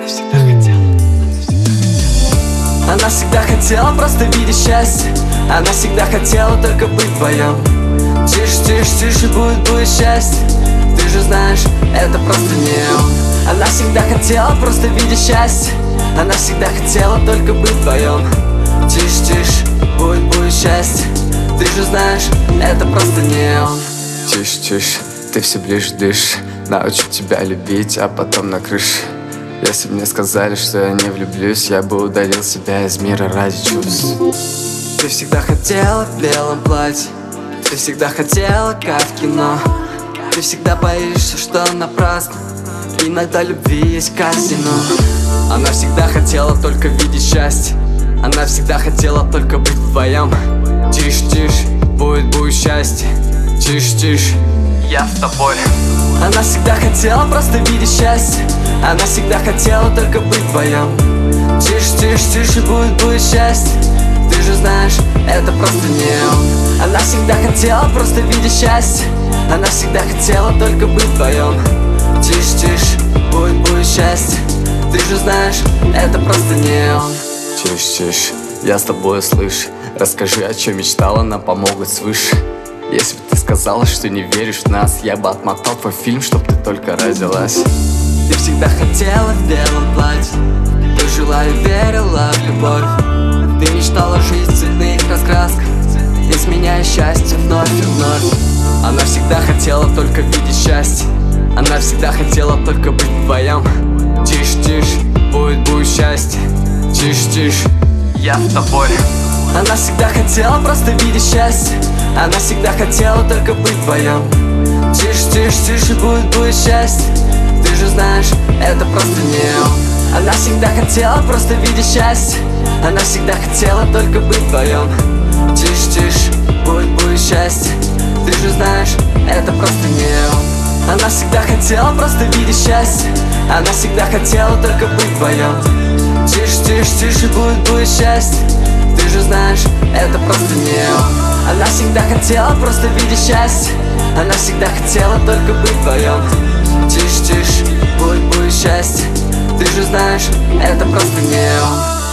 Она всегда хотела просто видеть счастье. Она всегда хотела только быть вдвоем. Тише, тише, тише, будет счастье. Ты же знаешь, это просто не он. Она всегда хотела просто видеть счастье. Она всегда хотела только быть вдвоем. Тише, тише, будет счастье. Ты же знаешь, это просто не он. Тише, тише, ты все ближе дышишь. Научу тебя любить, а потом на крыше. Если бы мне сказали, что я не влюблюсь, я бы удалил себя из мира ради чувств. Ты всегда хотела в белом платье. Ты всегда хотела, как в кино. Ты всегда боишься, что напрасно. Иногда любви есть казино. Она всегда хотела только видеть счастье. Она всегда хотела только быть вдвоем. Тише, тише, будет счастье. Тише, тише, я с тобой. Она всегда хотела просто видеть счастье. Она всегда хотела только быть вдвоем. Тише, тише, тише, будет счастье. Ты же знаешь, это просто не он. Она всегда хотела просто видеть счастье. Она всегда хотела только быть вдвоем. Тише, тише, будет счастье. Ты же знаешь, это просто не он. Тише, тише, я с тобой слышу. Расскажи, о чем мечтала, нам помогут свыше. Если бы ты сказала, что не веришь в нас, я бы отмотал твой фильм, чтоб ты только родилась. Ты всегда хотела в белом платье. Ты жила и верила в любовь. Ты мечтала жить в цветных раскрасках, изменяя счастье вновь и вновь. Она всегда хотела только видеть счастье. Она всегда хотела только быть вдвоем. Тише, тише, будет счастье. Тише, тише, я с тобой. Она всегда хотела просто видеть счастье. Она всегда хотела только быть вдвоем. Тише, тише, тише, будет счастье. Ты же знаешь, это просто не он. Она всегда хотела просто видеть счастье. Она всегда хотела только быть вдвоем. Тише, тише, будет счастье. Ты же знаешь, это просто не он. Она всегда хотела просто видеть счастье. Она всегда хотела только быть вдвоем. Тише, тише, тише, будет счастье. Ты же знаешь, это просто не он. Она всегда хотела просто видеть счастье. Она всегда хотела только быть вдвоем. Тише, тише, будет счастье. Ты же знаешь, это просто не он.